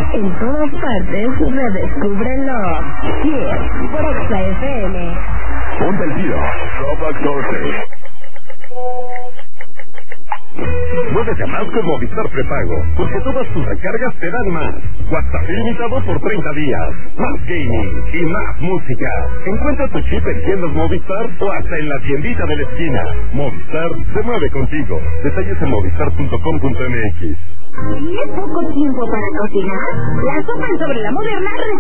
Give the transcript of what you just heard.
En todas partes, redescúbrelo. Kiss, por Exa FM. Ponte el tiro. Throwback Thursday. Muévete más con Movistar Prepago, porque todas tus recargas te dan más. WhatsApp ilimitado por 30 días. Más gaming y más música. Encuentra tu chip en tiendas Movistar o hasta en la tiendita de la esquina. Movistar se mueve contigo. Detalles en movistar.com.mx. ¿Tienes poco tiempo para cocinar? La sopa en Sobre la Moderna